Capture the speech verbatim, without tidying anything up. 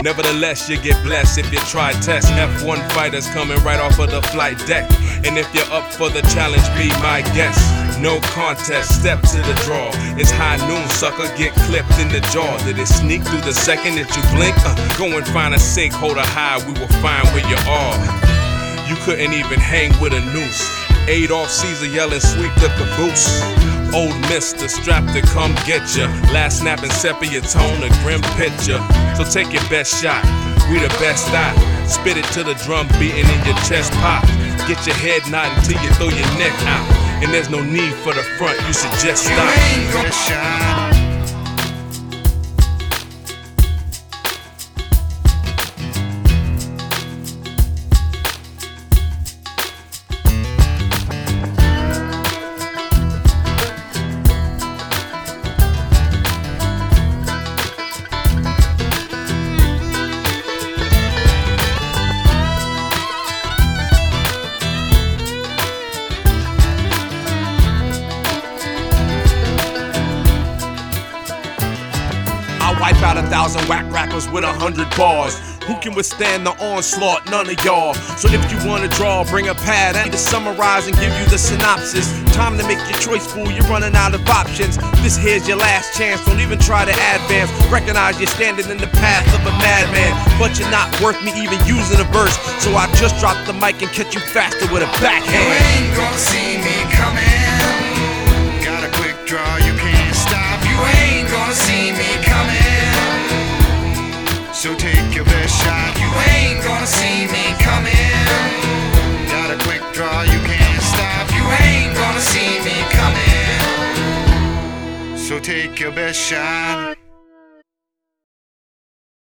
Nevertheless, you get blessed if you try test. F one fighters coming right off of the flight deck. And if you're up for the challenge, be my guest. No contest, step to the draw. It's high noon, sucker, get clipped in the jaw. Did it sneak through the second that you blink? Uh, go and find a sink, hold a high, we will find where you are. You couldn't even hang with a noose. Adolf Caesar yelling, sweep the caboose. Old mister strapped to come get ya. Last snapping sepia tone, a grim picture. So take your best shot, we the best out. Spit it to the drum beating in your chest pop. Get your head nodding till you throw your neck out. And there's no need for the front, you should just stop. You ain't gonna shine. Wipe out a thousand whack rappers with a hundred bars. Who can withstand the onslaught? None of y'all. So if you wanna draw, bring a pad and to summarize and give you the synopsis. Time to make your choice, fool, you're running out of options. This here's your last chance, don't even try to advance. Recognize you're standing in the path of a madman, but you're not worth me even using a verse. So I just drop the mic and catch you faster with a backhand. You ain't gonna see me coming. Got a quick draw, you can't stop. You ain't gonna see me coming. So take your best shot. You ain't gonna see me coming. Got a quick draw, you can't stop. You ain't gonna see me coming. So take your best shot.